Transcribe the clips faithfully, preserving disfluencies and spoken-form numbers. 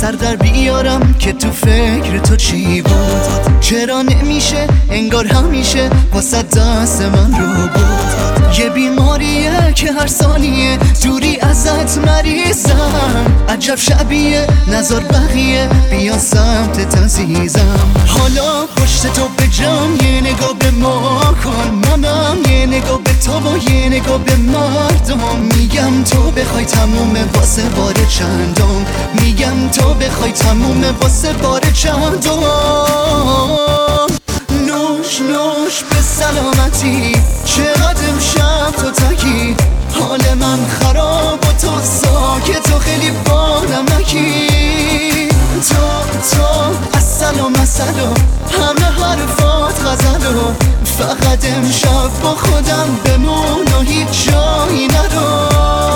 سر در بیارم که تو فکر تو چی بود. چرا نمیشه انگار همیشه واسه دست من رو بود. یه بیماریه که هر ثانیه دوری ازت مریضم. عجب شبیه نظر بقیه بیان سمت عزیزم. حالا پشت تو به جام یه نگاه به ما کن منم، یه نگاه به تو و یه نگاه به مردم. میگم تو بخوای تمومه واسه بار چندم، میگم تو بخوای تمومه واسه بار چندم. نوش نوش به سلامتی، چقدر امشب تو تکی. حال من خراب و تو ساکت و خیلی با نمکی. تو تو اصلا و مثلا همه حرفات غزل و فقط امشب با خودم بمون و هیچ جایی ندار.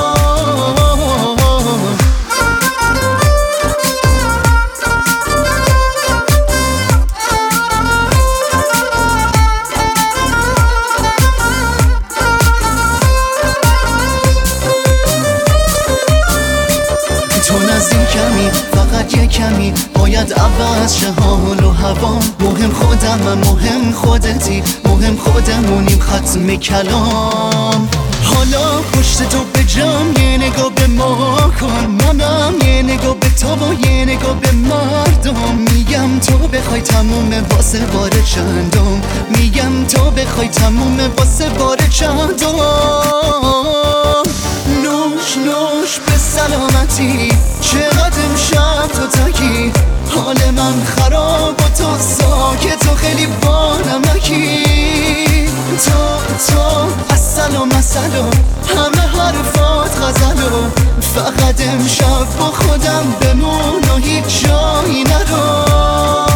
تو نزدیکمی فقط یه کمی، باید عوض شه حال و هوا. مهم خودم من مهم خودتی، مهم خودمونیم ختم کلام. حالا پشت تو به جام یه نگاه به ما کن منم، یه نگاه به تو و یه نگاه به مردم. میگم تو بخوای تمومه واسه بار چندم، میگم تو بخوای تمومه واسه بار چندم. نوش نوش به سلامتی، چقدر امشب تو تکی. حال من خراب و تو ساکت و خیلی با نمکی. تو تو اصلا و مثلا همه حرفات غزل و فقط امشب با خودم بمون و هیچ جایی ندار.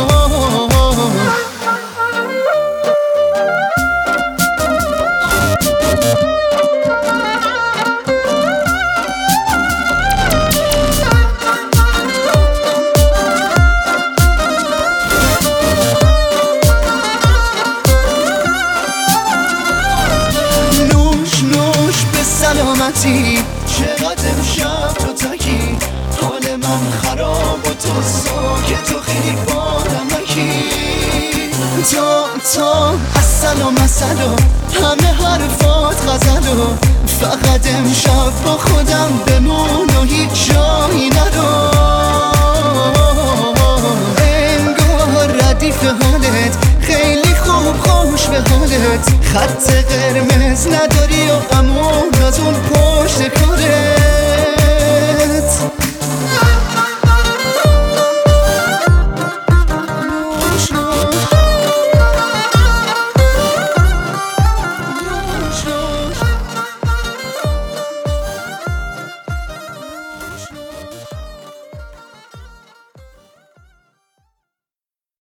سلامتی، چقدر امشب تو تکی. حال من خراب و تو ساکت و خیلی با نمکی. تو تو اصلا و مثلا همه حرفات غزل و فقط امشب با خودم بمون و هیچ جایی ندار. انگار ردیف حالت خیلی خوب خوش به حالت، خط قرمز نداری و